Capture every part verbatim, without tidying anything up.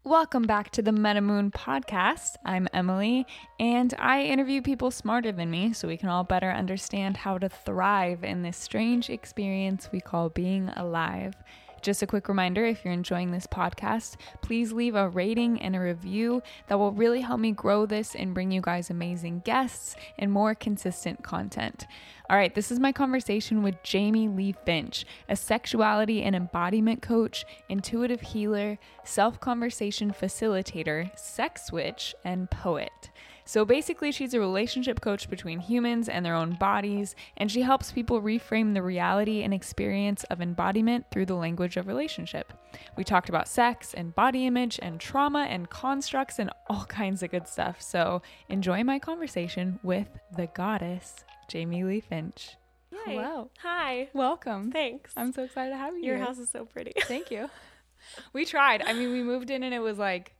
Welcome back to the MetaMoon podcast. I'm Emily, and I interview people smarter than me so we can all better understand how to thrive in this strange experience we call being alive. Just a quick reminder, if you're enjoying this podcast, please leave a rating and a review. That will really help me grow this and bring you guys amazing guests and more consistent content. All right, this is my conversation with Jamie Lee Finch, a sexuality and embodiment coach, intuitive healer, self-conversation facilitator, sex witch, and poet. So basically, she's a relationship coach between humans and their own bodies, and she helps people reframe the reality and experience of embodiment through the language of relationship. We talked about sex and body image and trauma and constructs and all kinds of good stuff. So enjoy my conversation with the goddess, Jamie Lee Finch. Yay. Hello. Hi. Welcome. Thanks. I'm so excited to have you Your here. house is so pretty. Thank you. We tried. I mean, we moved in and it was like,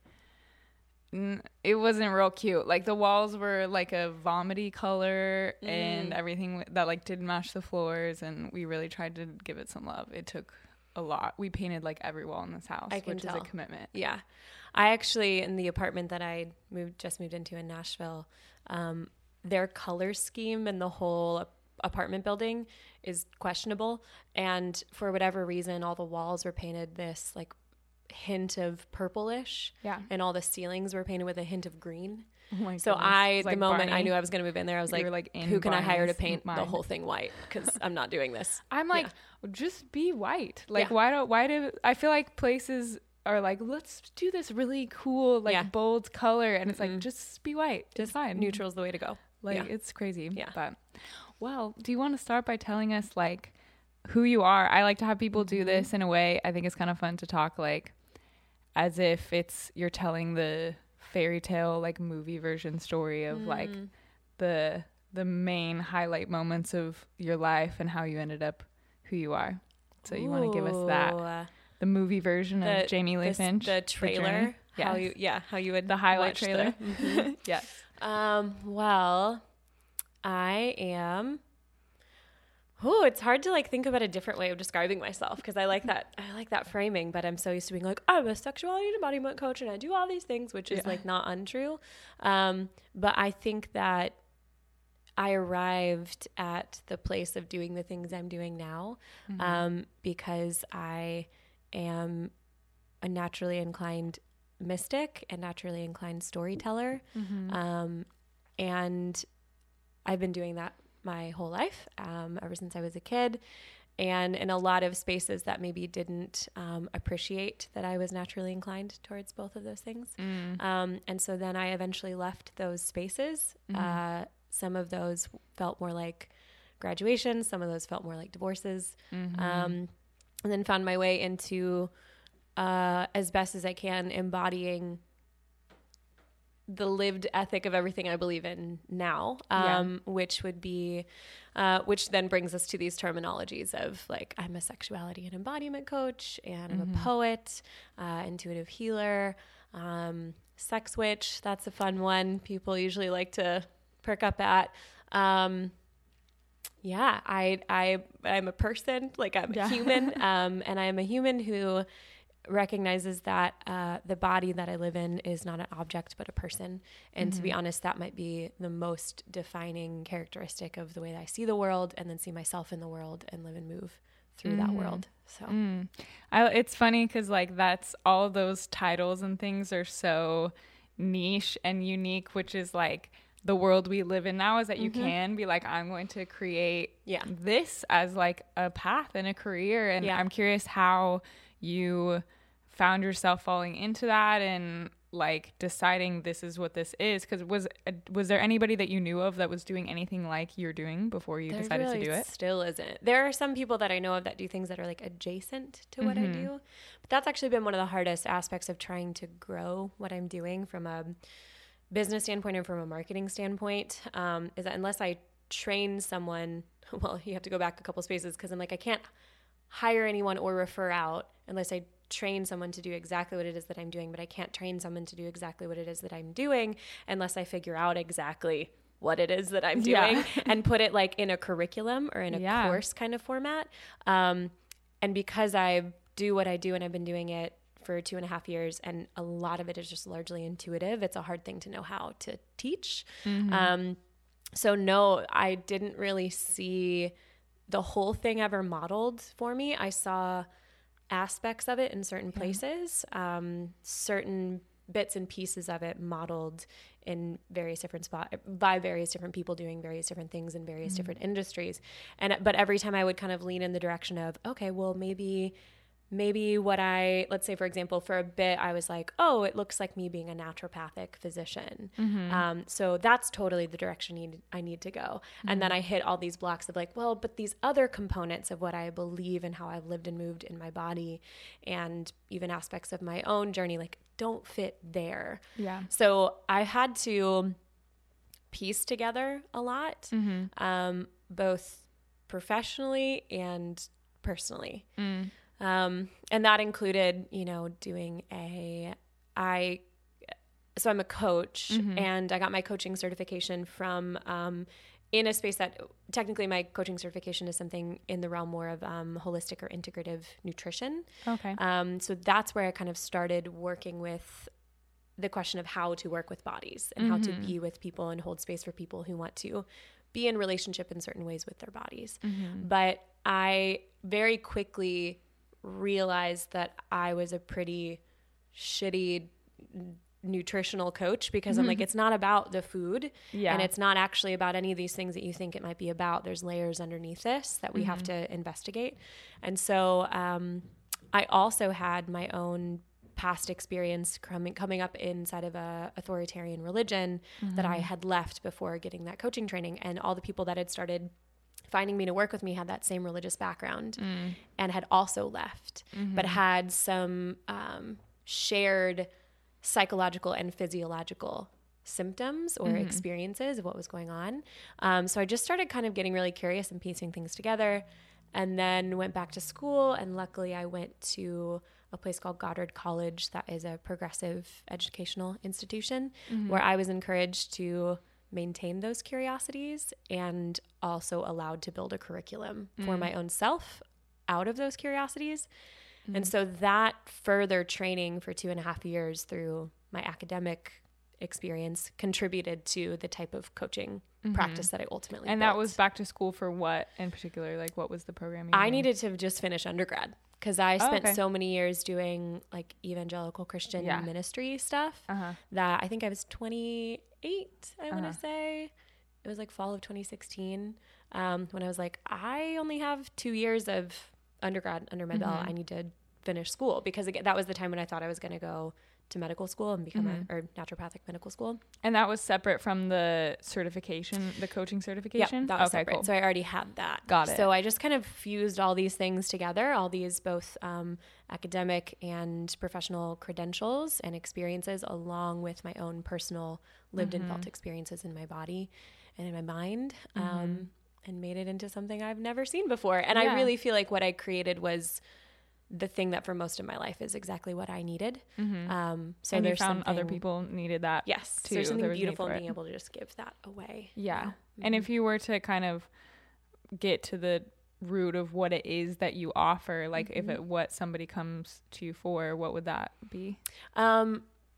it wasn't real cute. Like the walls were like a vomity color mm. and everything that like didn't match the floors, and we really tried to give it some love. It took a lot. We painted like every wall in this house, I can which tell. is a commitment. Yeah. I actually, in the apartment that I moved just moved into in Nashville, um, their color scheme and the whole apartment building is questionable. And for whatever reason, all the walls were painted this like hint of purplish, yeah, and all the ceilings were painted with a hint of green. Oh my so goodness. I, like the moment Barney. I knew I was going to move in there, I was like, like who can Barney's I hire to paint mind. the whole thing white? Because I'm not doing this. I'm like, yeah. just be white. Like, yeah. why do why do I feel like places are like, let's do this really cool, like yeah. bold color, and it's mm-hmm. like, just be white. Just it's fine. Neutral's the way to go. Like, yeah. it's crazy. Yeah. But well, do you want to start by telling us like who you are? I like to have people do this in a way. I think it's kind of fun to talk like as if it's you're telling the fairy tale like movie version story of mm. like the the main highlight moments of your life and how you ended up who you are. So you want to give us that, the movie version the, of Jamie Lee the, Finch, the trailer, the how yes. you yeah how you would the highlight trailer. The, mm-hmm. yes. Um. Well, I am. Oh, it's hard to like think about a different way of describing myself because I like that. I like that framing, but I'm so used to being like, I'm a sexuality and embodiment coach and I do all these things, which is yeah. like not untrue. Um, but I think that I arrived at the place of doing the things I'm doing now mm-hmm. um, because I am a naturally inclined mystic and naturally inclined storyteller. Mm-hmm. Um, and I've been doing that my whole life, um, ever since I was a kid, and in a lot of spaces that maybe didn't um, appreciate that I was naturally inclined towards both of those things. Mm. Um, and so then I eventually left those spaces. Mm-hmm. Uh, some of those felt more like graduation. Some of those felt more like divorces. Mm-hmm. Um, and then found my way into, uh, as best as I can, embodying the lived ethic of everything I believe in now, um, yeah. which would be, uh, which then brings us to these terminologies of like, I'm a sexuality and embodiment coach, and I'm mm-hmm. a poet, uh, intuitive healer, um, sex witch. That's a fun one. People usually like to perk up at. Um, yeah, I, I, I'm a person, like I'm yeah. a human, um, and I'm a human who recognizes that uh, the body that I live in is not an object, but a person. And mm-hmm. to be honest, that might be the most defining characteristic of the way that I see the world and then see myself in the world and live and move through mm-hmm. that world. So mm. I, it's funny because like that's all those titles and things are so niche and unique, which is like the world we live in now is that you mm-hmm. can be like, I'm going to create yeah. this as like a path and a career. And yeah. I'm curious how you found yourself falling into that and like deciding this is what this is. Because was was there anybody that you knew of that was doing anything like you're doing before you there decided really to do it? Still isn't. There are some people that I know of that do things that are like adjacent to mm-hmm. what I do. But that's actually been one of the hardest aspects of trying to grow what I'm doing from a business standpoint and from a marketing standpoint, um, is that unless I train someone, well, you have to go back a couple spaces because I'm like, I can't hire anyone or refer out unless I train someone to do exactly what it is that I'm doing, but I can't train someone to do exactly what it is that I'm doing unless I figure out exactly what it is that I'm doing yeah. and put it like in a curriculum or in a yeah. course kind of format. Um, and because I do what I do and I've been doing it for two and a half years, and a lot of it is just largely intuitive. It's a hard thing to know how to teach. Mm-hmm. Um, so no, I didn't really see the whole thing ever modeled for me. I saw aspects of it in certain yeah. places, um, certain bits and pieces of it modeled in various different spots by various different people doing various different things in various mm-hmm. different industries. And, but every time I would kind of lean in the direction of, okay, well, maybe, maybe what I, let's say, for example, for a bit, I was like, oh, it looks like me being a naturopathic physician. Mm-hmm. Um, so that's totally the direction need, I need to go. Mm-hmm. And then I hit all these blocks of like, well, but these other components of what I believe and how I've lived and moved in my body and even aspects of my own journey, like, don't fit there. Yeah. So I had to piece together a lot, mm-hmm. um, both professionally and personally. Mm. Um, and that included, you know, doing a, I, so I'm a coach mm-hmm. and I got my coaching certification from, um, in a space that technically my coaching certification is something in the realm more of um, holistic or integrative nutrition. Okay. Um, so that's where I kind of started working with the question of how to work with bodies and mm-hmm. how to be with people and hold space for people who want to be in relationship in certain ways with their bodies. Mm-hmm. But I very quickly realized that I was a pretty shitty nutritional coach because I'm like, it's not about the food yeah. and it's not actually about any of these things that you think it might be about. There's layers underneath this that we mm-hmm. have to investigate. And so um, I also had my own past experience coming, coming up inside of a authoritarian religion mm-hmm. that I had left before getting that coaching training. And all the people that had started finding me to work with me had that same religious background mm. and had also left, mm-hmm. but had some um, shared psychological and physiological symptoms or mm-hmm. experiences of what was going on. Um, so I just started kind of getting really curious and piecing things together, and then went back to school. And luckily I went to a place called Goddard College that is a progressive educational institution mm-hmm. where I was encouraged to maintain those curiosities and also allowed to build a curriculum mm. for my own self out of those curiosities. Mm-hmm. And so that further training for two and a half years through my academic experience contributed to the type of coaching mm-hmm. practice that I ultimately And built. That was back to school for what in particular? Like what was the program? I needed to just finish undergrad because I oh, spent okay. so many years doing like evangelical Christian yeah. ministry stuff uh-huh. that I think I was twenty-eight, I uh-huh. want to say. It was like fall of twenty sixteen um, when I was like, I only have two years of undergrad under my mm-hmm. belt. I need to finish school because again, that was the time when I thought I was going to go to medical school and become mm-hmm. a or naturopathic medical school. And that was separate from the certification, the coaching certification? Yeah, that was okay, separate. Cool. So I already had that. Got it. So I just kind of fused all these things together, all these both um, academic and professional credentials and experiences along with my own personal lived mm-hmm. and felt experiences in my body and in my mind um, mm-hmm. and made it into something I've never seen before. And yeah. I really feel like what I created was the thing that for most of my life is exactly what I needed. Mm-hmm. Um, so and you there's found other people needed that. Yes. Too. There's something there beautiful in being able to just give that away. Yeah. You know? Mm-hmm. And if you were to kind of get to the root of what it is that you offer, like mm-hmm. if it, what somebody comes to you for, what would that be? Um,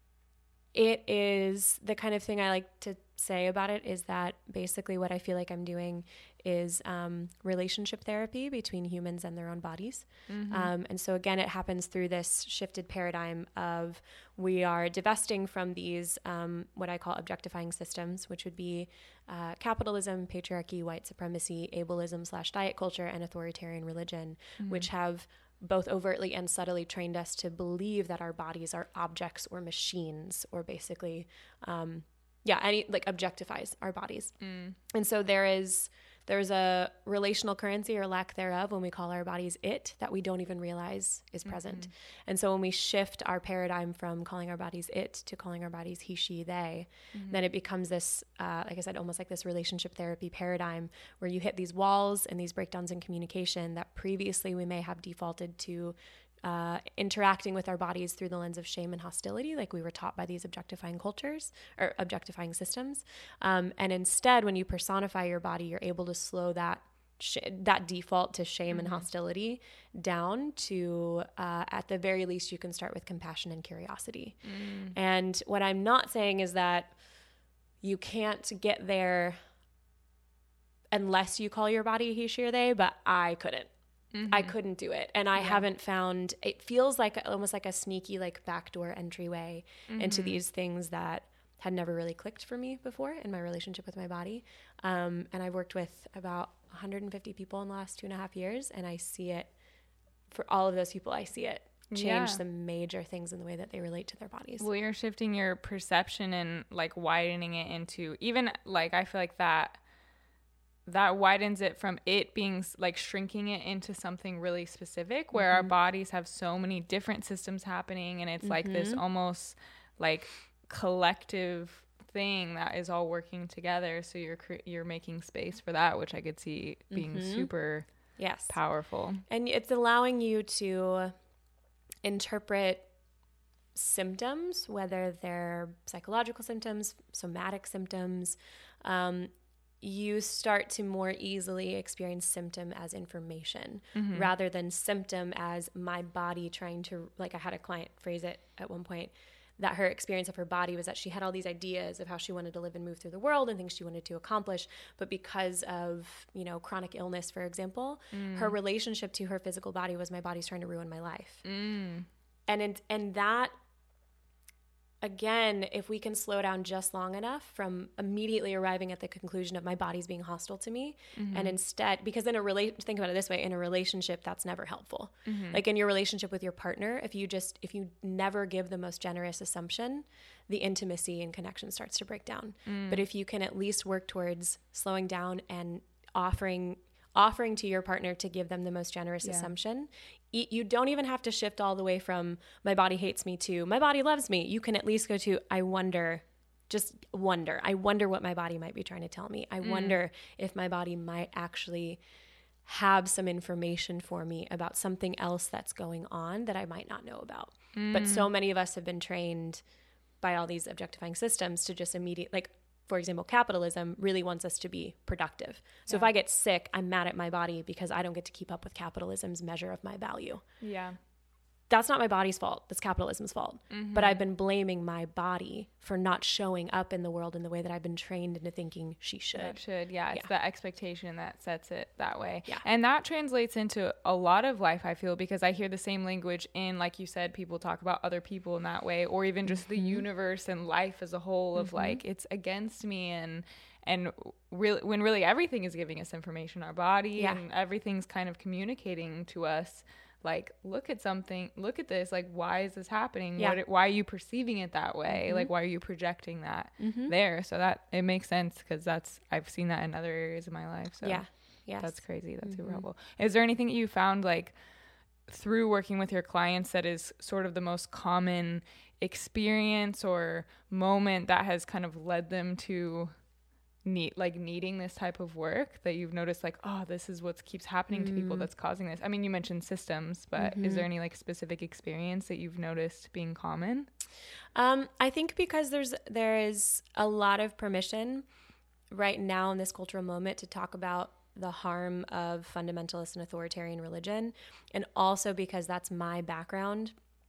it is the kind of thing I like to say about it is that basically what I feel like I'm doing is um, relationship therapy between humans and their own bodies. Mm-hmm. Um, and so again, it happens through this shifted paradigm of we are divesting from these, um, what I call objectifying systems, which would be uh, capitalism, patriarchy, white supremacy, ableism slash diet culture, and authoritarian religion, mm-hmm. which have both overtly and subtly trained us to believe that our bodies are objects or machines or basically, um, yeah, any like objectifies our bodies. Mm. And so there is... There's a relational currency or lack thereof when we call our bodies it that we don't even realize is present. Mm-hmm. And so when we shift our paradigm from calling our bodies it to calling our bodies he, she, they, mm-hmm. then it becomes this, uh, like I said, almost like this relationship therapy paradigm where you hit these walls and these breakdowns in communication that previously we may have defaulted to Uh, interacting with our bodies through the lens of shame and hostility, like we were taught by these objectifying cultures or objectifying systems. Um, and instead, when you personify your body, you're able to slow that sh- that default to shame Mm-hmm. and hostility down to, uh, at the very least, you can start with compassion and curiosity. Mm. And what I'm not saying is that you can't get there unless you call your body he, she, or they, but I couldn't. Mm-hmm. I couldn't do it. And I Yeah. haven't found, it feels like almost like a sneaky, like backdoor entryway Mm-hmm. into these things that had never really clicked for me before in my relationship with my body. Um, and I've worked with about one hundred fifty people in the last two and a half years. And I see it for all of those people. I see it change Yeah. some major things in the way that they relate to their bodies. Well, you're shifting your perception and like widening it into even like, I feel like that that widens it from it being like shrinking it into something really specific where Mm-hmm. our bodies have so many different systems happening. And it's mm-hmm. like this almost like collective thing that is all working together. So you're, cre- you're making space for that, which I could see being Mm-hmm. super yes. powerful. And it's allowing you to interpret symptoms, whether they're psychological symptoms, somatic symptoms. Um, you start to more easily experience symptom as information mm-hmm. rather than symptom as my body trying to, like I had a client phrase it at one point, that her experience of her body was that she had all these ideas of how she wanted to live and move through the world and things she wanted to accomplish. But because of, you know, chronic illness, for example, mm. her relationship to her physical body was my body's trying to ruin my life. Mm. And, it, and that, again, if we can slow down just long enough from immediately arriving at the conclusion of my body's being hostile to me, mm-hmm. and instead, because in a relate, think about it this way, in a relationship, that's never helpful. Mm-hmm. Like in your relationship with your partner, if you just, if you never give the most generous assumption, the intimacy and connection starts to break down. Mm. But if you can at least work towards slowing down and offering offering to your partner to give them the most generous yeah. assumption, you don't even have to shift all the way from my body hates me to my body loves me. You can at least go to, I wonder, just wonder. I wonder what my body might be trying to tell me. I mm. wonder if my body might actually have some information for me about something else that's going on that I might not know about. Mm. But so many of us have been trained by all these objectifying systems to just immediate, like, for example, capitalism really wants us to be productive. So yeah. if I get sick, I'm mad at my body because I don't get to keep up with capitalism's measure of my value. Yeah. That's not my body's fault. That's capitalism's fault. Mm-hmm. But I've been blaming my body for not showing up in the world in the way that I've been trained into thinking she should. It should, yeah. It's yeah. the expectation that sets it that way. Yeah. And that translates into a lot of life, I feel, because I hear the same language in, like you said, people talk about other people in that way, or even just mm-hmm. the universe and life as a whole of mm-hmm. like, it's against me. And and really, when really everything is giving us information, our body yeah. and everything's kind of communicating to us. Like, look at something, look at this, like, why is this happening? Yeah. What, why are you perceiving it that way? Mm-hmm. Like, why are you projecting that mm-hmm. there? So that, it makes sense because that's, I've seen that in other areas of my life. So yeah, yes. that's crazy. That's mm-hmm. super helpful. Is there anything that you found, like, through working with your clients that is sort of the most common experience or moment that has kind of led them to need like needing this type of work that you've noticed, like, oh, this is what keeps happening mm. to people that's causing this? I mean, you mentioned systems, but mm-hmm. is there any like specific experience that you've noticed being common? Um, I think because there's there is a lot of permission right now in this cultural moment to talk about the harm of fundamentalist and authoritarian religion, and also because that's my background,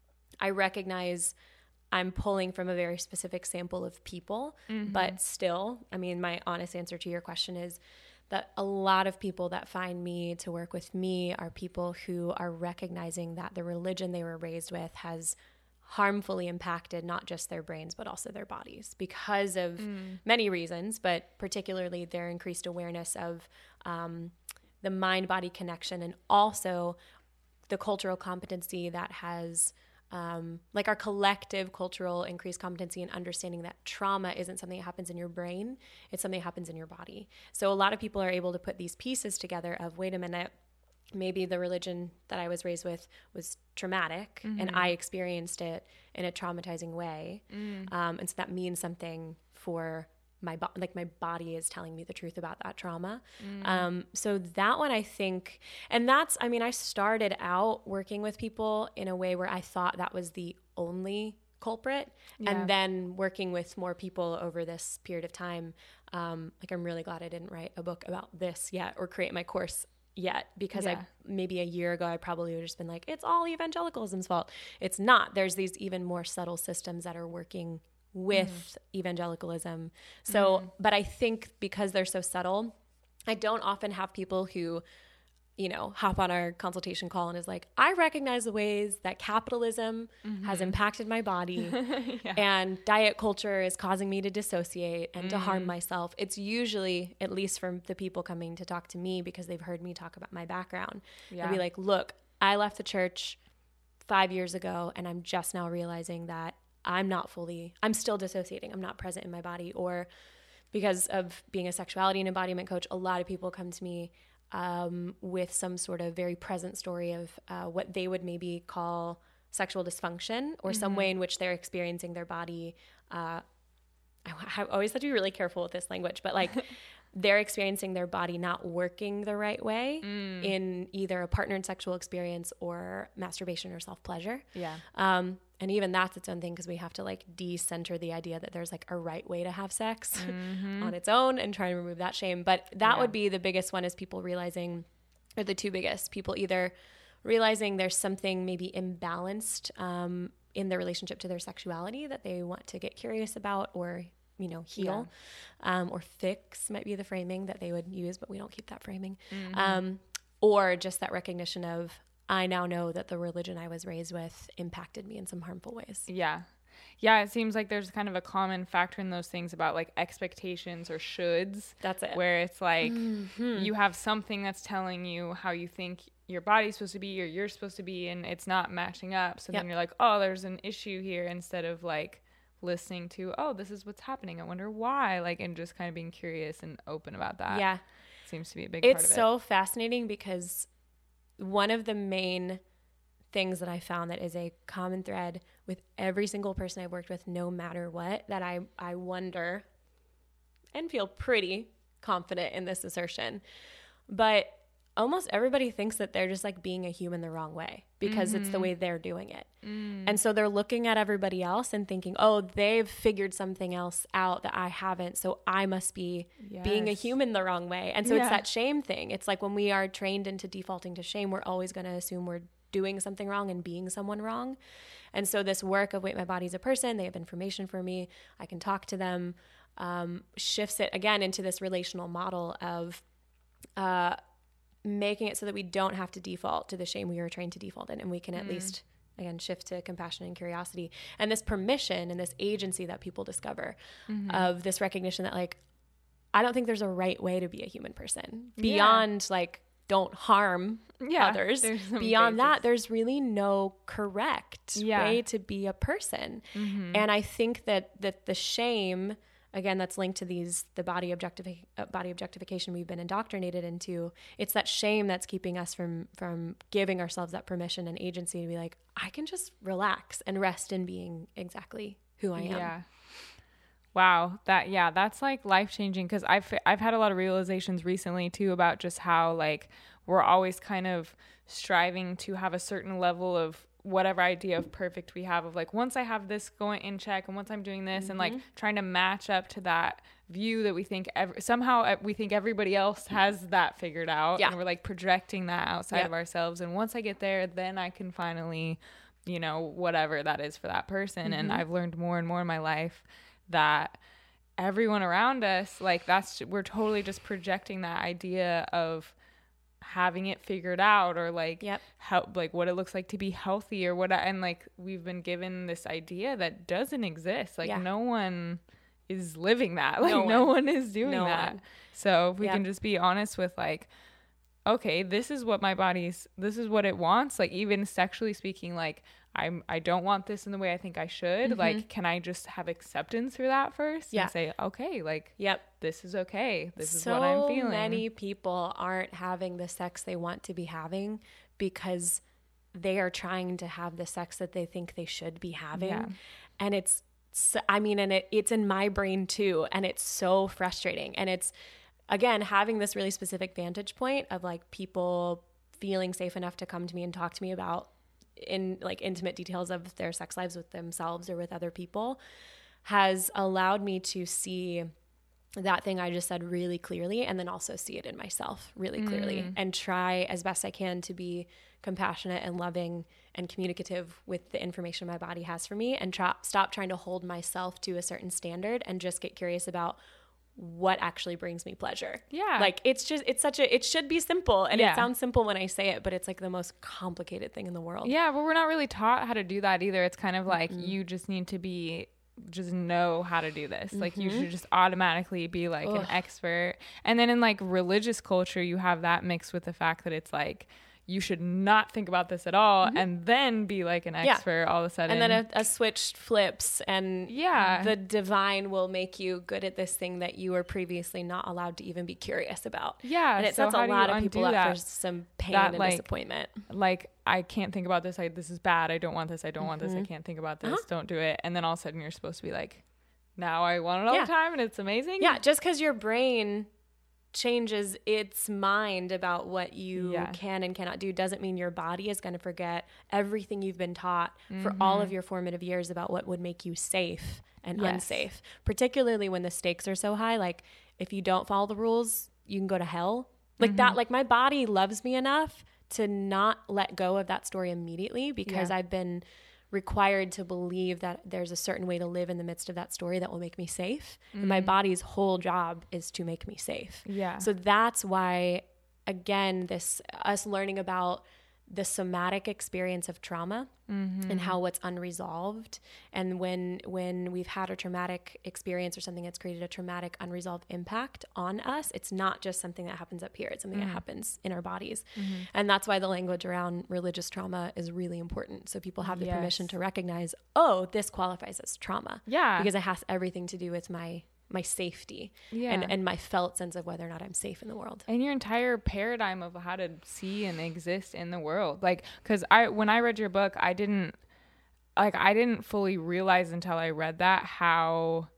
I recognize I'm pulling from a very specific sample of people, mm-hmm. but still, I mean, my honest answer to your question is that a lot of people that find me to work with me are people who are recognizing that the religion they were raised with has harmfully impacted not just their brains, but also their bodies because of mm. many reasons, but particularly their increased awareness of um, the mind-body connection, and also the cultural competency that has Um, like our collective cultural increased competency in understanding that trauma isn't something that happens in your brain, it's something that happens in your body. So a lot of people are able to put these pieces together of, wait a minute, maybe the religion that I was raised with was traumatic mm-hmm. and I experienced it in a traumatizing way. Mm. Um, and so that means something for my body, like my body is telling me the truth about that trauma. Mm. Um, so that one, I think, and that's, I mean, I started out working with people in a way where I thought that was the only culprit. Yeah. And then working with more people over this period of time, um, like I'm really glad I didn't write a book about this yet or create my course yet, because Yeah. I maybe a year ago I probably would have just been like, it's all evangelicalism's fault. It's not. There's these even more subtle systems that are working with mm. evangelicalism. So, mm. but I think because they're so subtle, I don't often have people who, you know, hop on our consultation call and is like, I recognize the ways that capitalism mm-hmm. has impacted my body yeah. and diet culture is causing me to dissociate and mm. to harm myself. It's usually, at least from the people coming to talk to me because they've heard me talk about my background, yeah. they'll be like, look, I left the church five years ago and I'm just now realizing that I'm not fully, I'm still dissociating. I'm not present in my body. Or because of being a sexuality and embodiment coach, a lot of people come to me um, with some sort of very present story of uh, what they would maybe call sexual dysfunction or mm-hmm. some way in which they're experiencing their body. Uh, I, I always have to be really careful with this language, but like they're experiencing their body not working the right way mm. in either a partnered sexual experience or masturbation or self-pleasure. Yeah. Um, and even that's its own thing because we have to like de-center the idea that there's like a right way to have sex mm-hmm. on its own and try to remove that shame. But that yeah. would be the biggest one, is people realizing, or the two biggest, people either realizing there's something maybe imbalanced um, in their relationship to their sexuality that they want to get curious about or, you know, heal yeah. um, or fix might be the framing that they would use, but we don't keep that framing. Mm-hmm. Um, or just that recognition of, I now know that the religion I was raised with impacted me in some harmful ways. Yeah. Yeah, it seems like there's kind of a common factor in those things about like expectations or shoulds. That's it. Where it's like mm-hmm. you have something that's telling you how you think your body's supposed to be or you're supposed to be, and it's not matching up. So yep. then you're like, oh, there's an issue here, instead of like listening to, oh, this is what's happening. I wonder why. Like, and just kind of being curious and open about that. Yeah. Seems to be a big it's part of it. It's so fascinating because one of the main things that I found that is a common thread with every single person I've worked with, no matter what, that I, I wonder and feel pretty confident in this assertion, but almost everybody thinks that they're just like being a human the wrong way because mm-hmm. it's the way they're doing it. Mm. And so they're looking at everybody else and thinking, oh, they've figured something else out that I haven't, so I must be yes. being a human the wrong way. And so yeah. it's that shame thing. It's like when we are trained into defaulting to shame, we're always going to assume we're doing something wrong and being someone wrong. And so this work of, wait, my body's a person, they have information for me, I can talk to them, um, shifts it again into this relational model of uh, making it so that we don't have to default to the shame we were trained to default in, and we can at mm. least, again, shift to compassion and curiosity and this permission and this agency that people discover mm-hmm. of this recognition that, like, I don't think there's a right way to be a human person beyond yeah. like, don't harm yeah, others. Beyond that, there's really no correct yeah. way to be a person. Mm-hmm. And I think that, that the shame, again, that's linked to these, the body objectifi- uh, body objectification we've been indoctrinated into. It's that shame that's keeping us from, from giving ourselves that permission and agency to be like, I can just relax and rest in being exactly who I am. Yeah. Wow. That, yeah, that's like life-changing, because I've, I've had a lot of realizations recently too about just how like we're always kind of striving to have a certain level of whatever idea of perfect we have, of like, once I have this going in check and once I'm doing this mm-hmm. and like trying to match up to that view that we think ev- somehow we think everybody else has that figured out. Yeah. And we're like projecting that outside yep. of ourselves. And once I get there, then I can finally, you know, whatever that is for that person. Mm-hmm. And I've learned more and more in my life that everyone around us, like, that's, we're totally just projecting that idea of having it figured out, or like yep. how, like what it looks like to be healthy or what, and like we've been given this idea that doesn't exist. Like yeah. no one is living that. Like no, no one. one is doing no that. One. So if we yep. can just be honest with like, okay, this is what my body's, this is what it wants. Like even sexually speaking, like I'm, I don't want this in the way I think I should. Mm-hmm. Like, can I just have acceptance for that first? Yeah. And say, okay, like, yep, this is okay. This is so what I'm feeling. So many people aren't having the sex they want to be having because they are trying to have the sex that they think they should be having. Yeah. And it's, I mean, and it, it's in my brain too. And it's so frustrating. And it's, again, having this really specific vantage point of like people feeling safe enough to come to me and talk to me about in like intimate details of their sex lives with themselves or with other people has allowed me to see that thing I just said really clearly, and then also see it in myself really clearly mm. and try as best I can to be compassionate and loving and communicative with the information my body has for me, and try, stop trying to hold myself to a certain standard and just get curious about what actually brings me pleasure. Yeah. Like it's just, it's such a, it should be simple, and yeah. it sounds simple when I say it, but it's like the most complicated thing in the world. Yeah. But we're not really taught how to do that either. It's kind of like mm-hmm. you just need to be just know how to do this. Mm-hmm. Like you should just automatically be like Ugh. an expert. And then in like religious culture, you have that mixed with the fact that it's like, you should not think about this at all mm-hmm. and then be like an expert yeah. all of a sudden. And then a, a switch flips and yeah. the divine will make you good at this thing that you were previously not allowed to even be curious about. Yeah. And it so sets a lot of people that? up for some pain that, and like, disappointment. Like, I can't think about this. I, this is bad. I don't want this. I don't mm-hmm. want this. I can't think about this. Uh-huh. Don't do it. And then all of a sudden you're supposed to be like, now I want it all yeah. the time and it's amazing. Yeah. Just because your brain changes its mind about what you yeah. can and cannot do doesn't mean your body is going to forget everything you've been taught mm-hmm. for all of your formative years about what would make you safe and yes. unsafe, particularly when the stakes are so high. Like if you don't follow the rules, you can go to hell. Like mm-hmm. that, like my body loves me enough to not let go of that story immediately because yeah. I've been required to believe that there's a certain way to live in the midst of that story that will make me safe. Mm-hmm. And my body's whole job is to make me safe. Yeah. So that's why, again, this us learning about the somatic experience of trauma mm-hmm. and how what's unresolved. And when when we've had a traumatic experience or something that's created a traumatic unresolved impact on us, it's not just something that happens up here. It's something mm-hmm. that happens in our bodies. Mm-hmm. And that's why the language around religious trauma is really important. So people have the yes. permission to recognize, oh, this qualifies as trauma. Yeah. Because it has everything to do with my my safety yeah. and, and my felt sense of whether or not I'm safe in the world. And your entire paradigm of how to see and exist in the world. Like, cause I, when I read your book, I didn't like, I didn't fully realize until I read that how,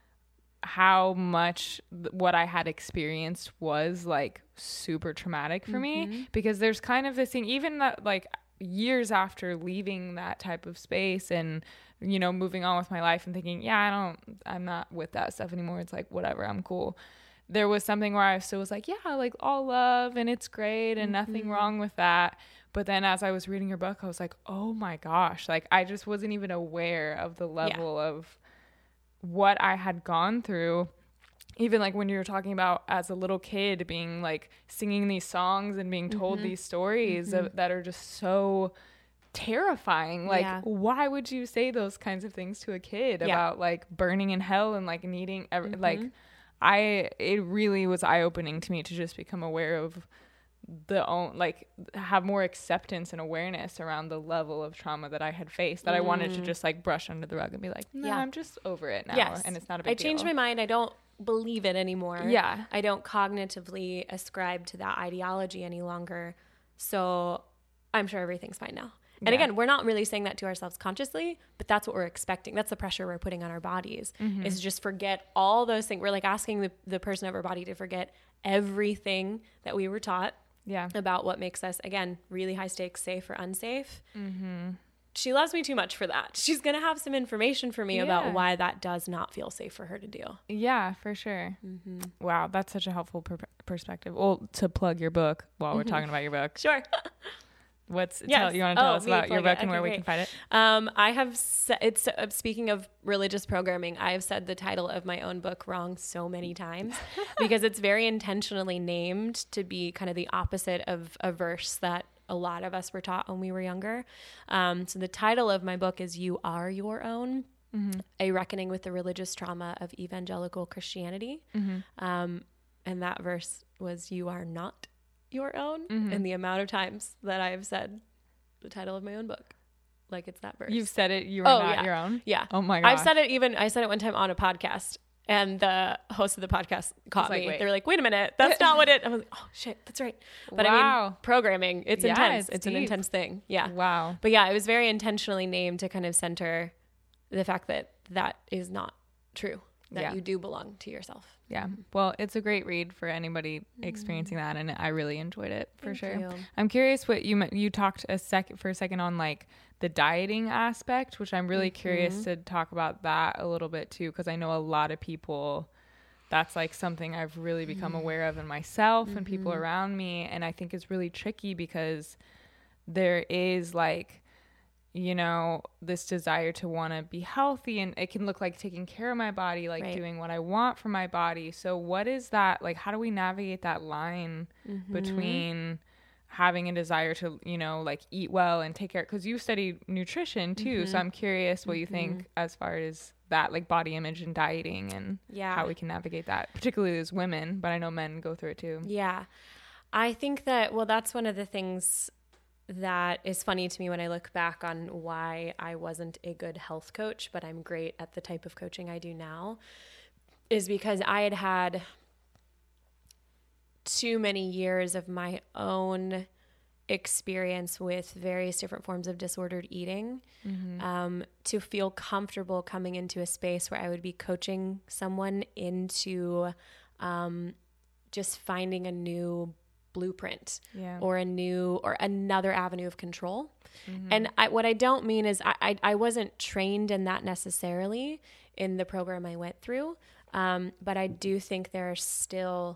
how much th- what I had experienced was like super traumatic for mm-hmm. me, because there's kind of this thing, even that like years after leaving that type of space and, you know, moving on with my life and thinking, yeah, I don't, I'm not with that stuff anymore. It's like, whatever, I'm cool. There was something where I still was like, yeah, like all love and it's great and mm-hmm. nothing wrong with that. But then as I was reading your book, I was like, oh my gosh, like I just wasn't even aware of the level yeah. of what I had gone through. Even like when you were talking about as a little kid being like singing these songs and being told mm-hmm. these stories mm-hmm. of, that are just so terrifying. Like yeah. why would you say those kinds of things to a kid yeah. about like burning in hell and like needing every, mm-hmm. like I it really was eye-opening to me to just become aware of the own like have more acceptance and awareness around the level of trauma that I had faced that mm. I wanted to just like brush under the rug and be like, no, yeah. I'm just over it now yes. and it's not a big I changed deal. my mind. I don't believe it anymore. Yeah. I don't cognitively ascribe to that ideology any longer. So I'm sure everything's fine now. And yeah. again, we're not really saying that to ourselves consciously, but that's what we're expecting. That's the pressure we're putting on our bodies mm-hmm. is just forget all those things. We're like asking the, the person of our body to forget everything that we were taught yeah. about what makes us, again, really high stakes, safe or unsafe. Mm-hmm. She loves me too much for that. She's going to have some information for me yeah. about why that does not feel safe for her to do. Yeah, for sure. Mm-hmm. Wow, that's such a helpful per- perspective. Well, to plug your book while mm-hmm. we're talking about your book. Sure. What's yes. tell, you want to tell oh, us about your book it. and okay, where great. we can find it? Um, I have se- it's uh, speaking of religious programming, I have said the title of my own book wrong so many times because it's very intentionally named to be kind of the opposite of a verse that a lot of us were taught when we were younger. Um, so the title of my book is You Are Your Own, mm-hmm. A Reckoning with the Religious Trauma of Evangelical Christianity. Mm-hmm. Um, and that verse was You Are Not Your Own, mm-hmm. and the amount of times that I have said the title of my own book, like it's that verse. You've said it, you are oh, not yeah. your own? Yeah. Oh my God. I've said it even, I said it one time on a podcast, and the host of the podcast caught like, me. wait. They were like, wait a minute, that's not what it, I was like, oh shit, that's right. But wow. I mean, programming, it's yeah, intense. It's, it's an intense thing. Yeah. Wow. But yeah, it was very intentionally named to kind of center the fact that that is not true. that yeah. you do belong to yourself. Yeah. Well, it's a great read for anybody experiencing that, and I really enjoyed it for Thank sure. you. I'm curious what you you talked a sec for a second on like the dieting aspect, which I'm really mm-hmm. curious to talk about that a little bit too, because I know a lot of people, that's like something I've really become aware of in myself mm-hmm. and people around me, and I think it's really tricky because there is like, you know, this desire to want to be healthy, and it can look like taking care of my body, like right. doing what I want for my body. So what is that, like, how do we navigate that line mm-hmm. between having a desire to, you know, like eat well and take care? Because you studied nutrition too. Mm-hmm. So I'm curious what mm-hmm. you think as far as that, like body image and dieting and yeah. how we can navigate that, particularly as women, but I know men go through it too. Yeah. I think that, well, that's one of the things that is funny to me when I look back on why I wasn't a good health coach, but I'm great at the type of coaching I do now, is because I had had too many years of my own experience with various different forms of disordered eating mm-hmm. um, to feel comfortable coming into a space where I would be coaching someone into um, just finding a new blueprint yeah. or a new or another avenue of control. Mm-hmm. And I, what I don't mean is I, I, I wasn't trained in that necessarily in the program I went through. Um, but I do think there are still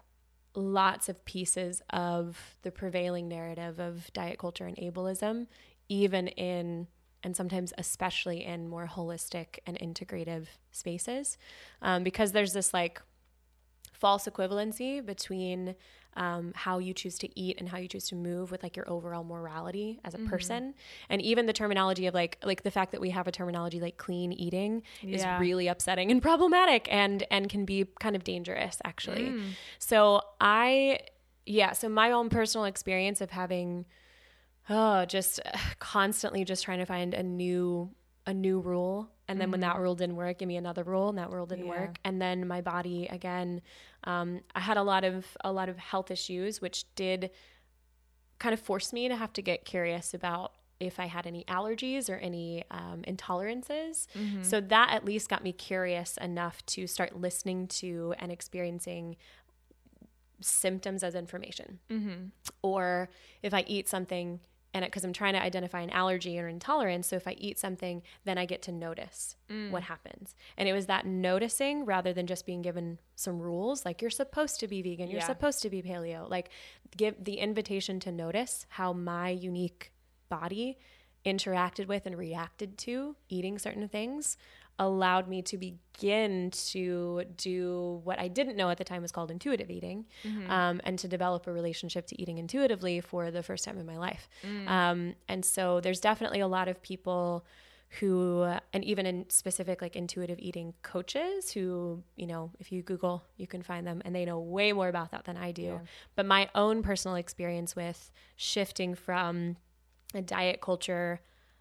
lots of pieces of the prevailing narrative of diet culture and ableism, even in, and sometimes especially in more holistic and integrative spaces. Um, because there's this like false equivalency between um, how you choose to eat and how you choose to move with like your overall morality as a mm-hmm. person. And even the terminology of like, like the fact that we have a terminology like clean eating yeah. is really upsetting and problematic and, and can be kind of dangerous actually. Mm. So I, yeah, so my own personal experience of having, oh, just constantly just trying to find a new, a new rule. And then mm-hmm. when that rule didn't work, give me another rule, and that rule didn't yeah. work. And then my body again, um, I had a lot of a lot of health issues, which did kind of force me to have to get curious about if I had any allergies or any um, intolerances. Mm-hmm. So that at least got me curious enough to start listening to and experiencing symptoms as information. Mm-hmm. Or if I eat something, and because I'm trying to identify an allergy or intolerance. So if I eat something, then I get to notice mm. what happens. And it was that noticing rather than just being given some rules, like you're supposed to be vegan, you're yeah. supposed to be paleo, like give the invitation to notice how my unique body interacted with and reacted to eating certain things allowed me to begin to do what I didn't know at the time was called intuitive eating, mm-hmm. um, and to develop a relationship to eating intuitively for the first time in my life. Mm. Um, and so there's definitely a lot of people who, and even in specific like intuitive eating coaches who, you know, if you Google, you can find them and they know way more about that than I do. Yeah. But my own personal experience with shifting from a diet culture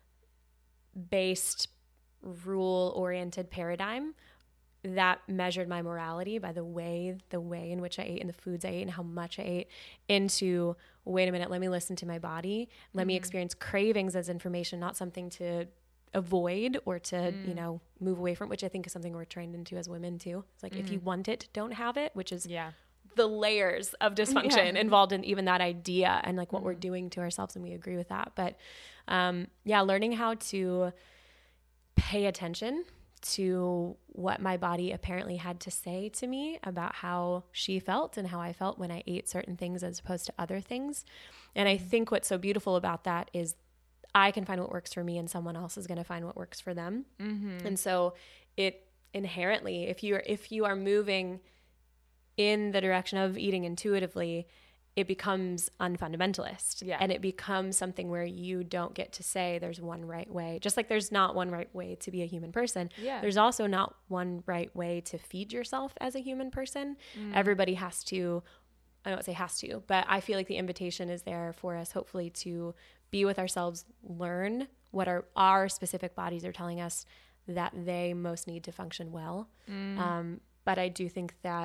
based rule-oriented paradigm that measured my morality by the way the way in which I ate and the foods I ate and how much I ate into, wait a minute, let me listen to my body. Let mm-hmm. me experience cravings as information, not something to avoid or to, mm. you know, move away from, which I think is something we're trained into as women too. It's like, mm-hmm. if you want it, don't have it, which is yeah. the layers of dysfunction yeah. involved in even that idea and like what mm-hmm. we're doing to ourselves. And we agree with that. But um, yeah, learning how to pay attention to what my body apparently had to say to me about how she felt and how I felt when I ate certain things as opposed to other things. And I think what's so beautiful about that is I can find what works for me and someone else is going to find what works for them. Mm-hmm. And so it inherently, if you're, if you are moving in the direction of eating intuitively, it becomes unfundamentalist yeah. and it becomes something where you don't get to say there's one right way. Just like there's not one right way to be a human person. Yeah. There's also not one right way to feed yourself as a human person. Mm. Everybody has to, I don't say has to, but I feel like the invitation is there for us, hopefully, to be with ourselves, learn what our, our specific bodies are telling us that they most need to function well. Mm. Um, but I do think that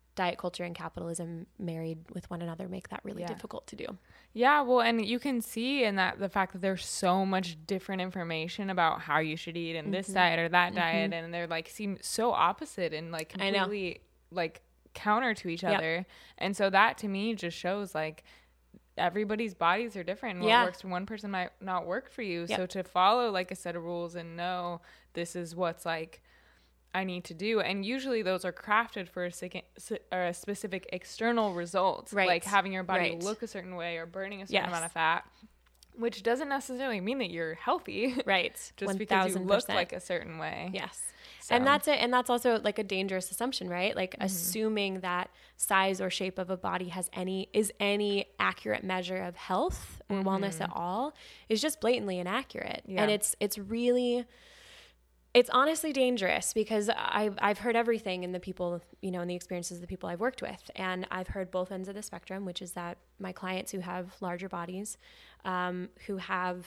diet culture and capitalism married with one another make that really Yeah. difficult to do. Yeah, well, and you can see in that the fact that there's so much different information about how you should eat in this Mm-hmm. diet or that Mm-hmm. diet, and they're like seem so opposite and like I know. completely like counter to each Yep. other. And so that to me just shows like everybody's bodies are different. And Yeah. what works for one person might not work for you. Yep. So to follow like a set of rules and know this is what's like I need to do, and usually those are crafted for a, sic- or a specific external result, Right. like having your body Right. look a certain way or burning a certain Yes. amount of fat, which doesn't necessarily mean that you're healthy, Right. just because you look one thousand percent. like a certain way. Yes. So- And that's it. And that's also like a dangerous assumption, right? Like Mm-hmm. assuming that size or shape of a body has any, is any accurate measure of health or wellness at all is just blatantly inaccurate. Mm-hmm. Yeah. And it's, it's really, it's honestly dangerous because I've, I've heard everything in the people, you know, in the experiences of the people I've worked with. And I've heard both ends of the spectrum, which is that my clients who have larger bodies, um, who have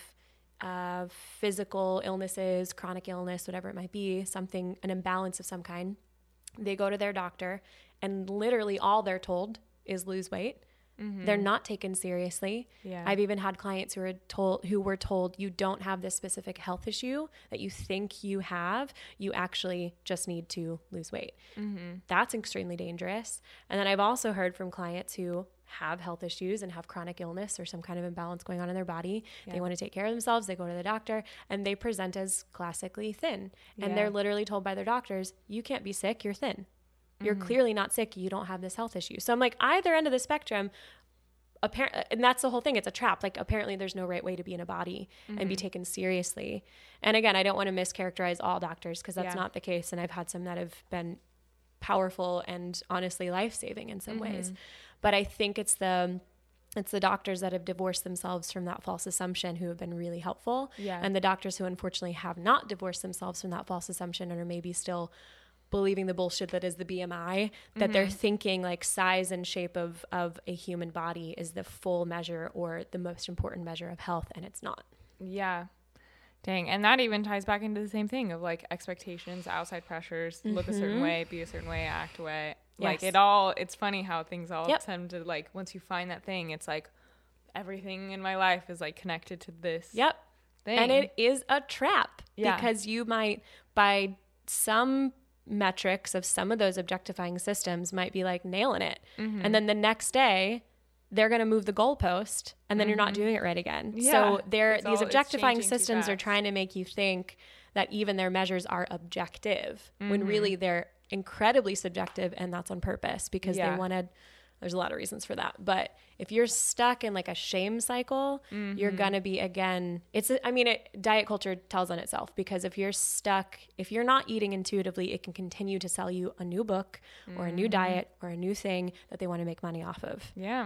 uh, physical illnesses, chronic illness, whatever it might be, something, an imbalance of some kind, they go to their doctor and literally all they're told is lose weight. Mm-hmm. They're not taken seriously. Yeah. I've even had clients who are told, who were told you don't have this specific health issue that you think you have. You actually just need to lose weight. Mm-hmm. That's extremely dangerous. And then I've also heard from clients who have health issues and have chronic illness or some kind of imbalance going on in their body. Yeah. They want to take care of themselves. They go to the doctor and they present as classically thin. And Yeah. they're literally told by their doctors, you can't be sick, you're thin. You're mm-hmm. clearly not sick. You don't have this health issue. So I'm like, either end of the spectrum, apparently, and that's the whole thing. It's a trap. Like apparently there's no right way to be in a body mm-hmm. and be taken seriously. And again, I don't want to mischaracterize all doctors because that's yeah. not the case. And I've had some that have been powerful and honestly life-saving in some mm-hmm. ways. But I think it's the it's the doctors that have divorced themselves from that false assumption who have been really helpful. Yeah. And the doctors who unfortunately have not divorced themselves from that false assumption and are maybe still believing the bullshit that is the B M I, that mm-hmm. they're thinking like size and shape of, of a human body is the full measure or the most important measure of health, and it's not. Yeah. Dang. And that even ties back into the same thing of like expectations, outside pressures, mm-hmm. look a certain way, be a certain way, act a way. Yes. Like it all, it's funny how things all yep. tend to like, once you find that thing, it's like everything in my life is like connected to this yep. thing. And it is a trap yeah. because you might, by some metrics of some of those objectifying systems might be like nailing it. Mm-hmm. And then the next day they're going to move the goalpost and then mm-hmm. you're not doing it right again. Yeah. So they're, these all, objectifying systems are trying to make you think that even their measures are objective mm-hmm. when really they're incredibly subjective, and that's on purpose because yeah. they wanted, there's a lot of reasons for that. But if you're stuck in like a shame cycle, mm-hmm. you're going to be, again, it's, I mean, it, diet culture tells on itself because if you're stuck, if you're not eating intuitively, it can continue to sell you a new book mm-hmm. or a new diet or a new thing that they want to make money off of. Yeah.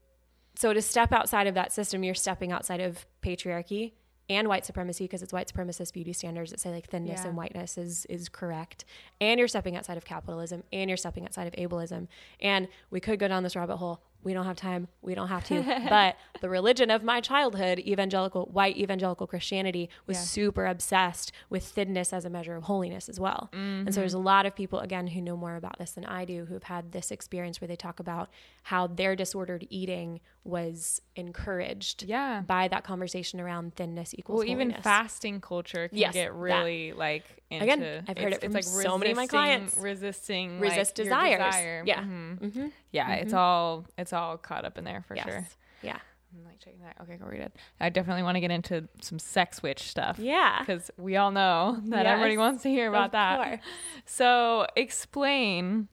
So to step outside of that system, you're stepping outside of patriarchy and white supremacy, because it's white supremacist beauty standards that say like thinness yeah. and whiteness is is correct. And you're stepping outside of capitalism, and you're stepping outside of ableism. And we could go down this rabbit hole. We don't have time. We don't have to. But the religion of my childhood, evangelical, white evangelical Christianity, was yeah. super obsessed with thinness as a measure of holiness as well. Mm-hmm. And so there's a lot of people, again, who know more about this than I do, who have had this experience where they talk about how their disordered eating was encouraged yeah. by that conversation around thinness equals well, holiness. Even fasting culture can yes, get really that. like into, again, I've heard it from it's like so many of my clients. Resisting resist like, desires. Your desire. Yeah. Mm-hmm. Mm-hmm. Yeah, mm-hmm. it's all it's all caught up in there for yes. sure. Yeah. I'm like checking that. Okay, go read it. I definitely want to get into some sex witch stuff. Yeah. Because we all know that yes. everybody wants to hear about of that. Course. So explain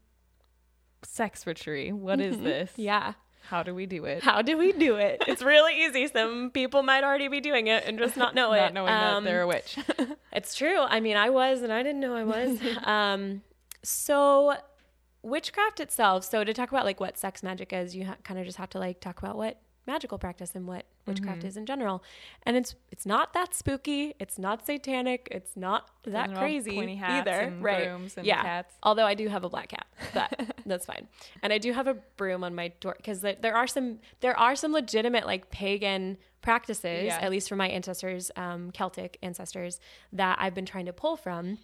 sex witchery. What is this? Yeah. How do we do it? How do we do it? It's really easy. Some people might already be doing it and just not know not it. Not knowing um, that they're a witch. It's true. I mean, I was, and I didn't know I was. um, so witchcraft itself. So to talk about like what sex magic is, you ha- kind of just have to like talk about what magical practice and what witchcraft mm-hmm. is in general. And it's it's not that spooky. It's not satanic. It's not that crazy pointy hats either. And right? Brooms and yeah. cats. Although I do have a black cat, but that's fine. And I do have a broom on my door because there are some there are some legitimate like pagan practices, yeah. at least for my ancestors, um, Celtic ancestors, that I've been trying to pull from.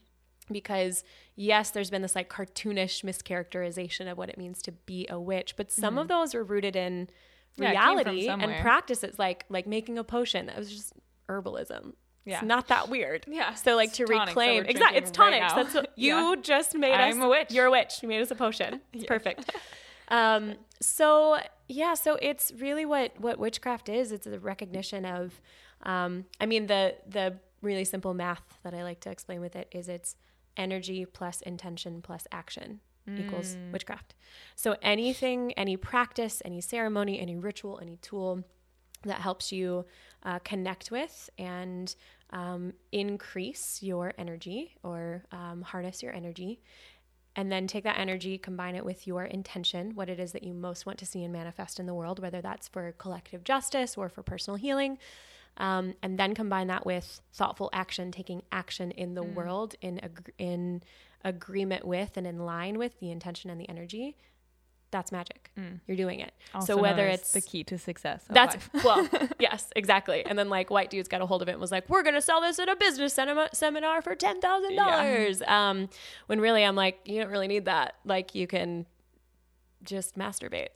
because yes, there's been this like cartoonish mischaracterization of what it means to be a witch, but some mm-hmm. of those are rooted in yeah, reality and practices, like like making a potion. That was just herbalism. Yeah. It's not that weird. Yeah. So like it's to tonics reclaim, exactly, it's tonics. Right That's what you yeah. just made I'm us. a witch. You're a witch. You made us a potion. It's yeah. perfect. um. So yeah. So it's really what what witchcraft is. It's a recognition of. Um. I mean, the the really simple math that I like to explain with it is it's energy plus intention plus action mm. equals witchcraft. So anything, any practice, any ceremony, any ritual, any tool that helps you uh, connect with and um, increase your energy or um, harness your energy, and then take that energy, combine it with your intention, what it is that you most want to see and manifest in the world, whether that's for collective justice or for personal healing, um, and then combine that with thoughtful action, taking action in the mm. world in ag- in agreement with and in line with the intention and the energy. That's magic. Mm. You're doing it. Also so whether it's the key to success. That's life. well, yes, exactly. And then like white dudes got a hold of it and was like, we're going to sell this at a business cinema, seminar for ten thousand yeah. dollars. Um, when really I'm like, you don't really need that. Like you can just masturbate.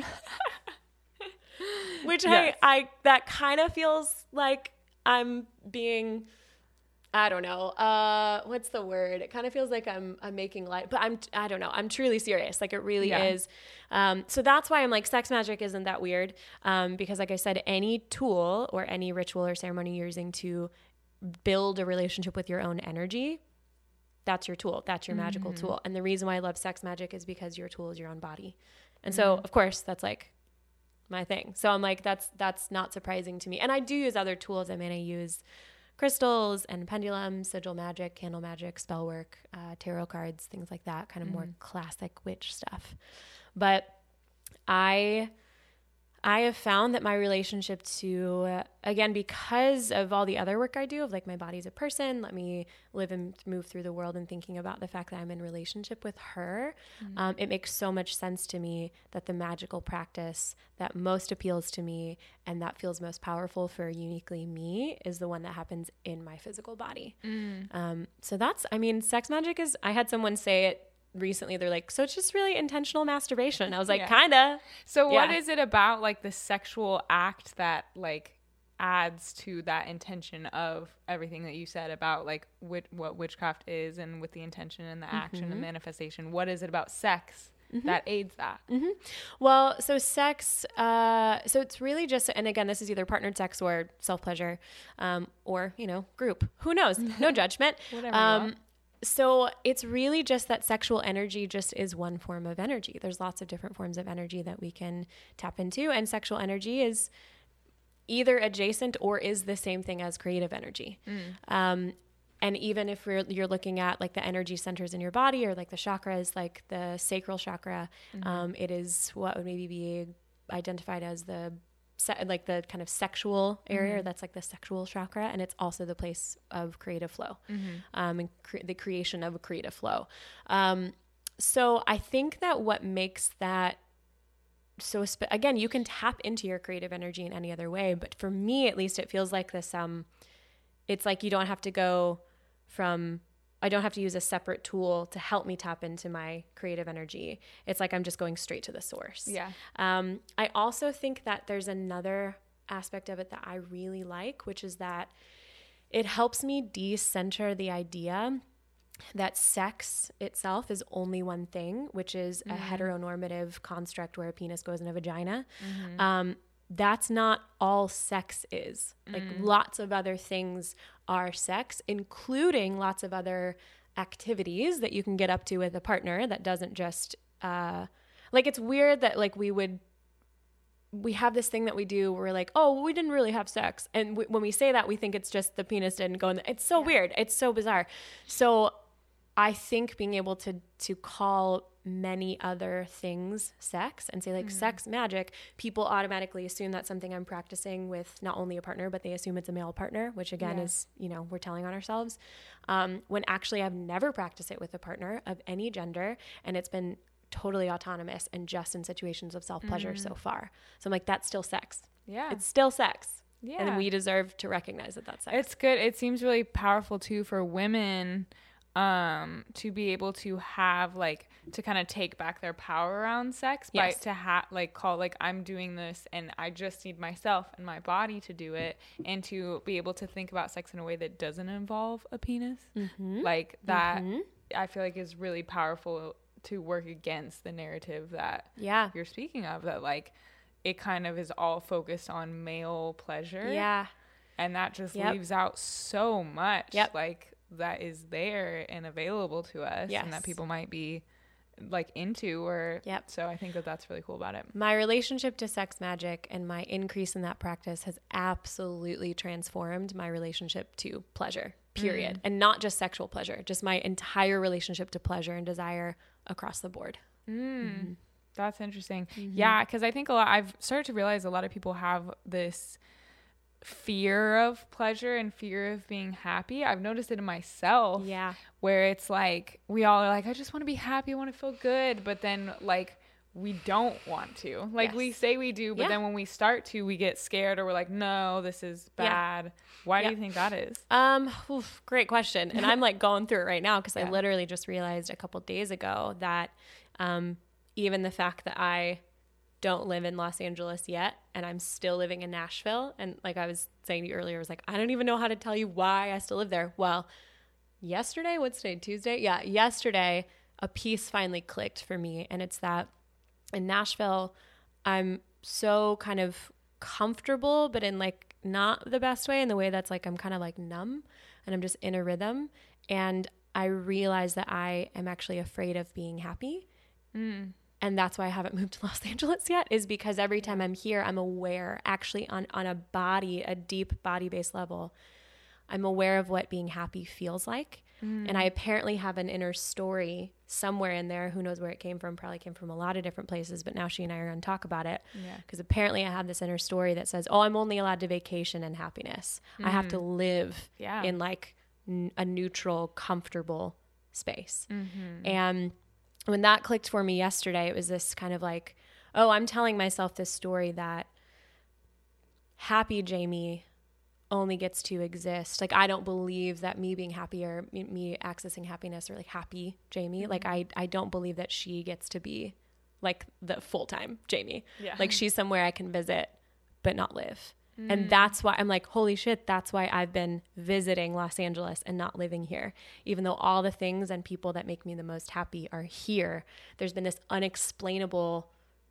Which yes. I, I, that kind of feels like I'm being, I don't know. Uh, what's the word? It kind of feels like I'm I'm making light, but I'm I don't know. I'm truly serious. Like it really yeah. is. Um, so that's why I'm like, sex magic isn't that weird. Um, because like I said, any tool or any ritual or ceremony you're using to build a relationship with your own energy, that's your tool. That's your mm-hmm. magical tool. And the reason why I love sex magic is because your tool is your own body. And mm-hmm. so of course that's like my thing. So I'm like, that's that's not surprising to me. And I do use other tools. I mean, I use crystals and pendulums, sigil magic, candle magic, spell work, uh, tarot cards, things like that, kind of mm. more classic witch stuff. But I I have found that my relationship to, uh, again, because of all the other work I do, of like my body's a person, let me live and move through the world and thinking about the fact that I'm in relationship with her, mm. um, it makes so much sense to me that the magical practice that most appeals to me and that feels most powerful for uniquely me is the one that happens in my physical body. Mm. Um, so that's, I mean, sex magic is, I had someone say it recently, they're like, so it's just really intentional masturbation. I was like, yeah. kinda. So what yeah. is it about like the sexual act that like adds to that intention of everything that you said about like wit- what witchcraft is, and with the intention and the action mm-hmm. and manifestation? What is it about sex mm-hmm. that aids that? Mm-hmm. Well, so sex, uh, so it's really just, and again, this is either partnered sex or self-pleasure, um, or, you know, group. Who knows? No judgment. Whatever um, you want. So it's really just that sexual energy just is one form of energy. There's lots of different forms of energy that we can tap into, and sexual energy is either adjacent or is the same thing as creative energy. Mm. Um, and even if we're, you're looking at like the energy centers in your body or like the chakras, like the sacral chakra, mm-hmm. um, it is what would maybe be identified as the Se- like the kind of sexual area, mm-hmm. that's like the sexual chakra, and it's also the place of creative flow, mm-hmm. um, and cre- the creation of a creative flow. Um, so I think that what makes that so spe- again, you can tap into your creative energy in any other way, but for me at least, it feels like this. Um, it's like you don't have to go from. I don't have to use a separate tool to help me tap into my creative energy. It's like I'm just going straight to the source. Yeah. Um, I also think that there's another aspect of it that I really like, which is that it helps me decenter the idea that sex itself is only one thing, which is mm-hmm. a heteronormative construct where a penis goes in a vagina. Mm-hmm. Um, that's not all sex is. Like mm. lots of other things are sex, including lots of other activities that you can get up to with a partner that doesn't just, uh, like it's weird that like we would, we have this thing that we do where we're like, oh, well, we didn't really have sex. And we, when we say that, we think it's just the penis didn't go in. The, it's so yeah. weird. It's so bizarre. So I think being able to to call many other things sex and say like mm-hmm. sex magic, people automatically assume that's something I'm practicing with not only a partner, but they assume it's a male partner, which again yeah. is, you know, we're telling on ourselves. Um, when actually I've never practiced it with a partner of any gender, and it's been totally autonomous and just in situations of self-pleasure mm-hmm. so far. So I'm like, that's still sex. Yeah. It's still sex. Yeah. And we deserve to recognize that that's sex. It's good. It seems really powerful too for women um to be able to have like to kind of take back their power around sex by Yes. to have like call like I'm doing this and I just need myself and my body to do it, and to be able to think about sex in a way that doesn't involve a penis. Mm-hmm. Like that Mm-hmm. I feel like is really powerful to work against the narrative that Yeah. you're speaking of, that like it kind of is all focused on male pleasure. Yeah. And that just Yep. leaves out so much. Yep. Like that is there and available to us, Yes. and that people might be like into or Yep. so I think that that's really cool about it. My relationship to sex magic and my increase in that practice has absolutely transformed my relationship to pleasure, period. Mm. And not just sexual pleasure, just my entire relationship to pleasure and desire across the board. Mm. Mm-hmm. That's interesting. Mm-hmm. Yeah, because I think a lot I've started to realize a lot of people have this fear of pleasure and fear of being happy. I've noticed it in myself. Yeah. Where it's like we all are like, I just want to be happy, I want to feel good, but then like we don't want to. Like Yes. we say we do, but Yeah. then when we start to, we get scared or we're like, no, this is bad. Yeah. Why Yeah. do you think that is? Um, oof, great question. And I'm like going through it right now because Yeah. I literally just realized a couple days ago that um, even the fact that I don't live in Los Angeles yet and I'm still living in Nashville, and like I was saying to you earlier, I was like, I don't even know how to tell you why I still live there. Well, yesterday, what's today, Tuesday? Yeah, yesterday, a piece finally clicked for me, and it's that in Nashville, I'm so kind of comfortable, but in like not the best way, in the way that's like I'm kind of like numb and I'm just in a rhythm. And I realize that I am actually afraid of being happy. Mm. And that's why I haven't moved to Los Angeles yet, is because every time I'm here, I'm aware, actually on, on a body, a deep body-based level, I'm aware of what being happy feels like. Mm. And I apparently have an inner story somewhere in there. Who knows where it came from? Probably came from a lot of different places, but now she and I are going to talk about it. Because yeah. apparently I have this inner story that says, oh, I'm only allowed to vacation in happiness. Mm. I have to live yeah. in like n- a neutral, comfortable space. Mm-hmm. And when that clicked for me yesterday, it was this kind of like, oh, I'm telling myself this story that happy Jamie only gets to exist. Like, I don't believe that me being happy or me, me accessing happiness or like happy Jamie, mm-hmm. like I, I don't believe that she gets to be like the full-time Jamie. Yeah. Like she's somewhere I can visit, but not live. Mm. And that's why I'm like, holy shit, that's why I've been visiting Los Angeles and not living here. Even though all the things and people that make me the most happy are here, there's been this unexplainable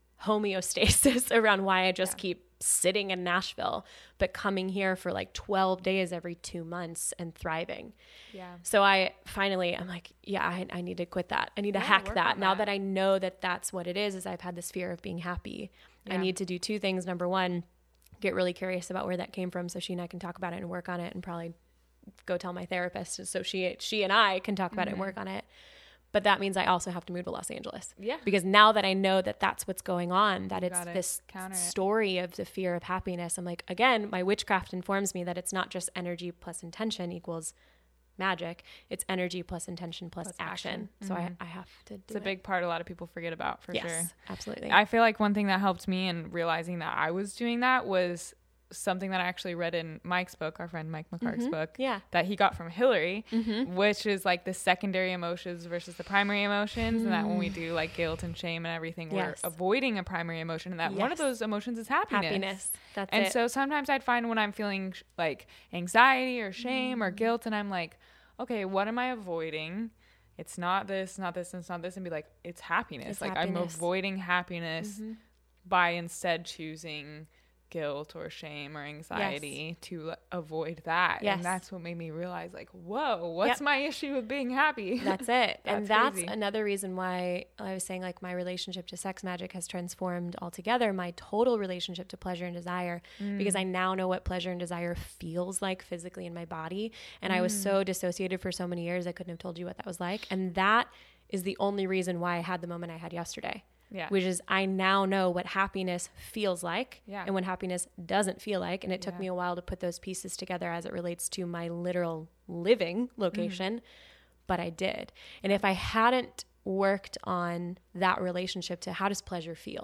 homeostasis around why I just yeah. keep sitting in Nashville, but coming here for like twelve days every two months and thriving. Yeah. So I finally, I'm like, yeah, I, I need to quit that. I need to yeah, hack that. Now that. that I know that that's what it is, is I've had this fear of being happy. Yeah. I need to do two things. Number one, get really curious about where that came from so she and I can talk about it and work on it, and probably go tell my therapist so she she and I can talk about mm-hmm. it and work on it. But that means I also have to move to Los Angeles. Yeah. Because now that I know that that's what's going on, that you it's this it. story of the fear of happiness, I'm like, again, my witchcraft informs me that it's not just energy plus intention equals magic. It's energy plus intention plus, plus action. action. So mm-hmm. I, I have to do It's a it. big part a lot of people forget about, for yes, sure. Absolutely. I feel like one thing that helped me in realizing that I was doing that was something that I actually read in Mike's book, our friend Mike McCart's mm-hmm. book, yeah. that he got from Hillary, mm-hmm. which is like the secondary emotions versus the primary emotions. Mm. And that when we do like guilt and shame and everything, yes. we're avoiding a primary emotion. And that yes. one of those emotions is happiness. Happiness. That's and it. so sometimes I'd find when I'm feeling sh- like anxiety or shame mm. or guilt, and I'm like, okay, what am I avoiding? It's not this, not this, and it's not this. And be like, it's happiness. It's like happiness. I'm avoiding happiness mm-hmm. by instead choosing guilt or shame or anxiety yes. to avoid that. Yes. And that's what made me realize, like, whoa, what's yep. my issue with being happy? That's it. that's and that's crazy. Another reason why I was saying, like, my relationship to sex magic has transformed altogether my total relationship to pleasure and desire, mm. because I now know what pleasure and desire feels like physically in my body. And mm. I was so dissociated for so many years, I couldn't have told you what that was like. And that is the only reason why I had the moment I had yesterday. Yeah. Which is, I now know what happiness feels like yeah. and what happiness doesn't feel like. And it took yeah. me a while to put those pieces together as it relates to my literal living location, mm-hmm. but I did. And if I hadn't worked on that relationship to how does pleasure feel?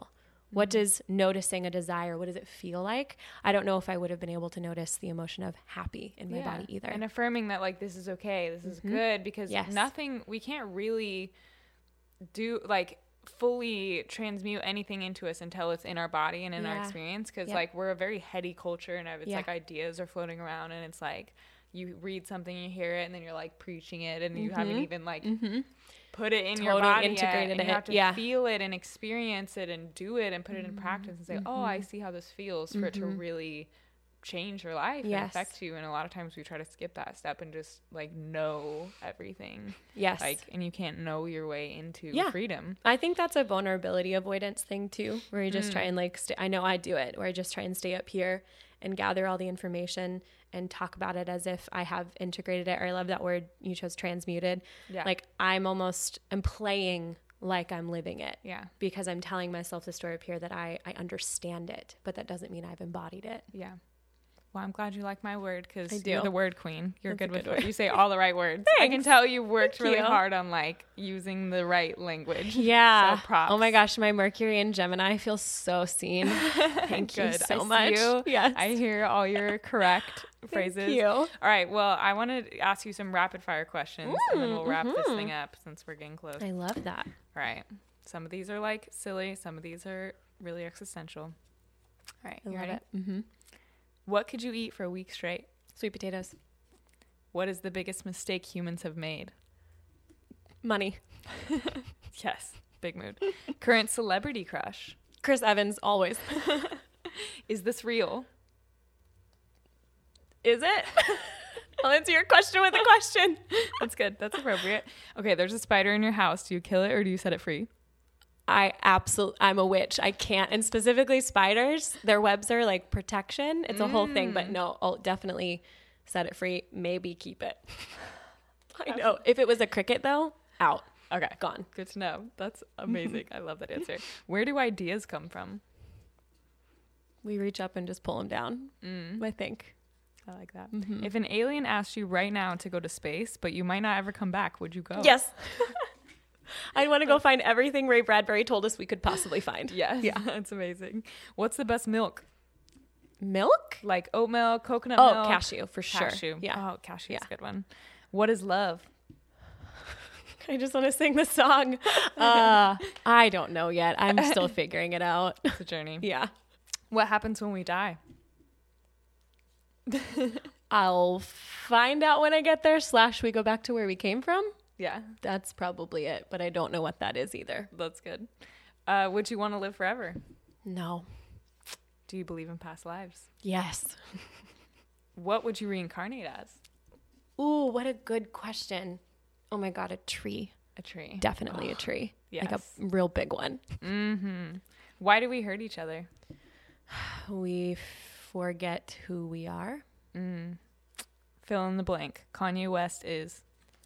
What does noticing a desire, what does it feel like? I don't know if I would have been able to notice the emotion of happy in my Yeah. body either. And affirming that like, this is okay, this is Mhm. good, because Yes. nothing, we can't really do like fully transmute anything into us until it's in our body and in our Yeah. experience. Cause Yep. like we're a very heady culture, and it's Yeah. like ideas are floating around, and it's like you read something, you hear it, and then you're like preaching it, and you haven't Mhm. even like Mhm. put it in your Totally body integrated yet, and it. you have to Yeah. feel it and experience it and do it and put it in practice and say, oh, I see how this feels, for it to Mhm. really change your life and Yes. affect you. And a lot of times we try to skip that step and just like know everything. Yes. Like, and you can't know your way into Yeah. freedom. I think that's a vulnerability avoidance thing too, where you just Mm. try and like, stay, I know I do it, where I just try and stay up here and gather all the information and talk about it as if I have integrated it. Or I love that word you chose, transmuted. Yeah. Like I'm almost, I'm playing like I'm living it. Yeah. Because I'm telling myself the story up here that I, I understand it, but that doesn't mean I've embodied it. Yeah. Well, I'm glad you like my word, because I do. you're the word queen. You're That's a good with good word. word. You say all the right words. I can Thanks. tell you worked Thank really you. hard on like using the right language. Yeah. So props. Oh my gosh, my Mercury and Gemini feels so seen. Thank you Good. so I see much. you. Yes. I hear all your correct phrases. Thank you. All right. Well, I want to ask you some rapid fire questions, and then we'll wrap this mhm. thing up since we're getting close. I love that. All right. Some of these are like silly. Some of these are really existential. All right. I You love ready? it. Mm-hmm. What could you eat for a week straight? Sweet potatoes. What is the biggest mistake humans have made? Money. Yes. Big mood. Current celebrity crush. Chris Evans, always. Is this real? Is it? I'll answer your question with a question. That's good. That's appropriate. Okay. There's a spider in your house. Do you kill it or do you set it free? I absolutely, I'm a witch. I can't. And specifically spiders, their webs are like protection. It's a whole thing, but no, I'll definitely set it free. Maybe keep it. I know. If it was a cricket though, out. Okay. Gone. Good to know. That's amazing. I love that answer. Where do ideas come from? We reach up and just pull them down, Mm, I think. I like that. Mhm. If an alien asked you right now to go to space, but you might not ever come back, would you go? Yes. I want to go find everything Ray Bradbury told us we could possibly find. Yes. Yeah. That's amazing. What's the best milk? Milk? Like oat milk, coconut Oh, milk? cashew for sure. Cashew. Yeah. Oh, cashew is Yeah. a good one. What is love? I just want to sing the song. Uh, I don't know yet. I'm still figuring it out. It's a journey. Yeah. What happens when we die? I'll find out when I get there, slash we go back to where we came from. Yeah, That's probably it, but I don't know what that is either. that's good. Uh, would you want to live forever? No. Do you believe in past lives? Yes. What would you reincarnate as? Ooh, what a good question. Oh my God, a tree. A tree. Definitely a tree. Like a Yes. real big one. Mm-hmm. Why do we hurt each other? We forget who we are. Mm. Fill in the blank. Kanye West is.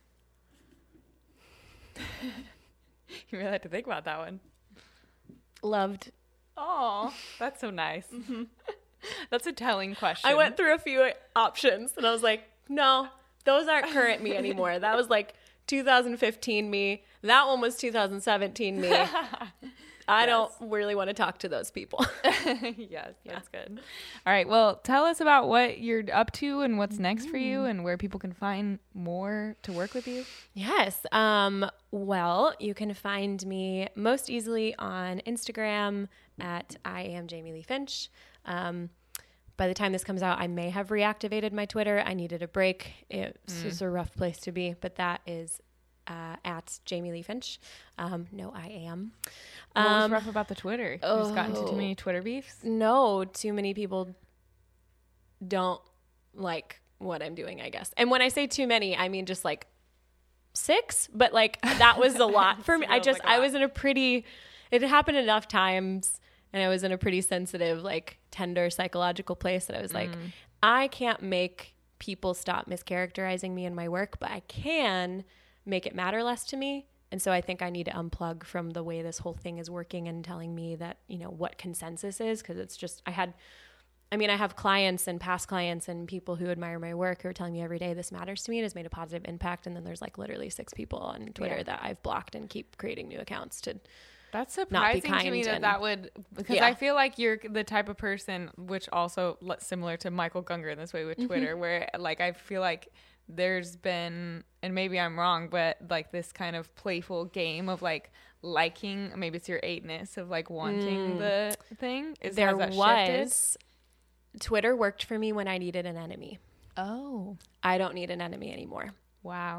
You really had to think about that one. Loved. Oh, that's so nice. That's a telling question. I went through a few options and I was like, no, those aren't current me anymore. That was like two thousand fifteen me. That one was two thousand seventeen me. I Yes. don't really want to talk to those people. Yes, that's good. All right. Well, tell us about what you're up to and what's next for you and where people can find more to work with you. Yes. Um, well, you can find me most easily on Instagram at I am Jamie Lee Finch. Um, by the time this comes out, I may have reactivated my Twitter. I needed a break. It's just a rough place to be, but that is uh, at Jamie Lee Finch. Um, no, I am. What was Um, rough about the Twitter? You just got into too oh. many Twitter beefs? No, too many people don't like what I'm doing, I guess. And when I say too many, I mean just like six, but like that was a lot for me. I Feels just, like a I lot. was in a pretty, it had happened enough times and I was in a pretty sensitive, like tender psychological place that I was like, Mm. I can't make people stop mischaracterizing me in my work, but I can make it matter less to me. And so I think I need to unplug from the way this whole thing is working and telling me that, you know, what consensus is. Cause it's just, I had, I mean, I have clients and past clients and people who admire my work who are telling me every day this matters to me and has made a positive impact. And then there's like literally six people on Twitter Yeah. that I've blocked and keep creating new accounts to That's not be surprising kind to me that and- that would, because Yeah. I feel like you're the type of person, which also le- similar to Michael Gungor in this way with Twitter, Mm-hmm. where like I feel like there's been, and maybe I'm wrong, but like this kind of playful game of like liking, maybe it's your eightness of like wanting Mm. the thing. Is there has that shifted? was Twitter worked for me when I needed an enemy. Oh, I don't need an enemy anymore. wow.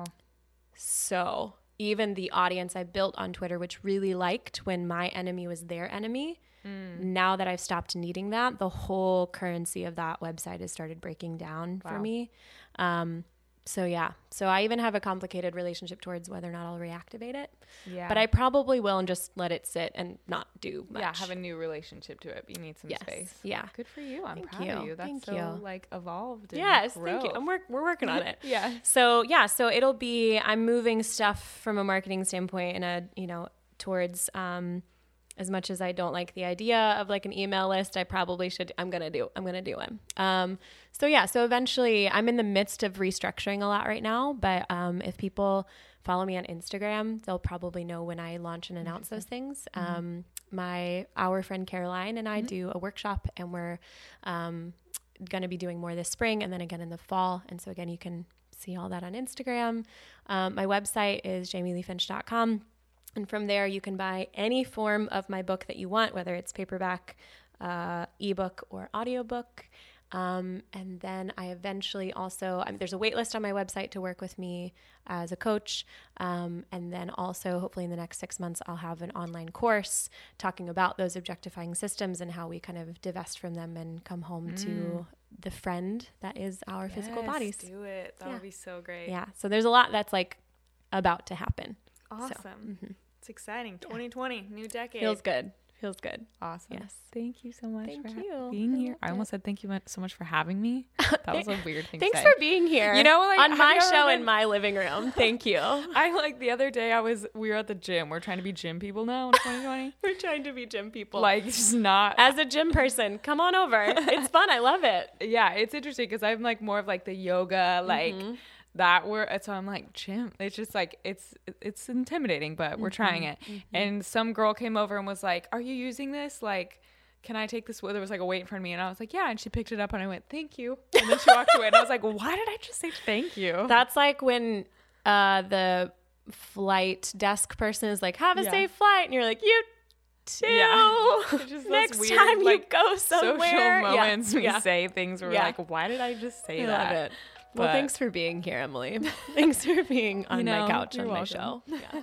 So even the audience I built on Twitter, which really liked when my enemy was their enemy, Mm. now that I've stopped needing that, the whole currency of that website has started breaking down for Wow. me. Um, so yeah, so I even have a complicated relationship towards whether or not I'll reactivate it, Yeah. but I probably will and just let it sit and not do much. yeah, have a new relationship to it. You need some Yes. space. Yeah. Good for you. I'm Thank proud you. of you. That's Thank so you. like evolved. And Yes, thank you. growth. I'm work, we're working on it. Yeah. So yeah, so it'll be, I'm moving stuff from a marketing standpoint in a, you know, towards, um, as much as I don't like the idea of like an email list, I probably should, I'm going to do, I'm going to do one. Um, so yeah, so eventually I'm in the midst of restructuring a lot right now, but, um, if people follow me on Instagram, they'll probably know when I launch and announce those things. Mm-hmm. Um, my, our friend Caroline and I Mm-hmm. do a workshop, and we're, um, going to be doing more this spring and then again in the fall. And so again, you can see all that on Instagram. Um, my website is jamie lee finch dot com. And from there, you can buy any form of my book that you want, whether it's paperback, uh, ebook, or audiobook. Um, and then I eventually also, I mean, there's a wait list on my website to work with me as a coach. Um, and then also, hopefully in the next six months, I'll have an online course talking about those objectifying systems and how we kind of divest from them and come home Mm. to the friend that is our physical Yes, bodies. do it. That Yeah. would be so great. Yeah. So there's a lot that's like about to happen. Awesome. mhm. It's exciting. twenty twenty, new decade. Feels good. Feels good. awesome. Yes. Thank you so much Thank for you. being I here. loved I almost it. said thank you so much for having me. That was a weird thing Thanks to say. for being here. You know, like, on have my you ever show been- in my living room. Thank you. I like the other day I was we were at the gym. We're trying to be gym people now in twenty twenty. We're trying to be gym people. Like just not as a gym person, come on over. It's fun. I love it. yeah, it's interesting because I'm like more of like the yoga, like Mhm. that word. So I'm like, gym. It's just like it's it's intimidating, but we're trying it. And some girl came over and was like, "Are you using this? Like, can I take this?" There was like a weight in front of me, and I was like, "Yeah." And she picked it up, and I went, "Thank you." And then she walked away, and I was like, "Why did I just say thank you?" That's like when uh, the flight desk person is like, "Have a Yeah. safe flight," and you're like, "You too." Yeah. It's just those Next weird, time you like, go somewhere. social Yeah. moments we Yeah. say things where we're Yeah. like, "Why did I just say I that?" love it. Well, But- thanks for being here, Emily. Thanks for being on You know, my couch you're on my welcome. show. Yeah.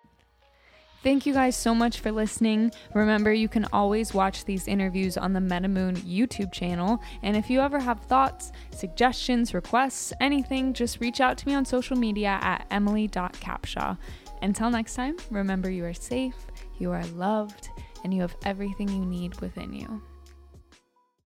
Thank you guys so much for listening. Remember, you can always watch these interviews on the MetaMoon YouTube channel. And if you ever have thoughts, suggestions, requests, anything, just reach out to me on social media at emily dot capshaw. Until next time, remember you are safe, you are loved, and you have everything you need within you.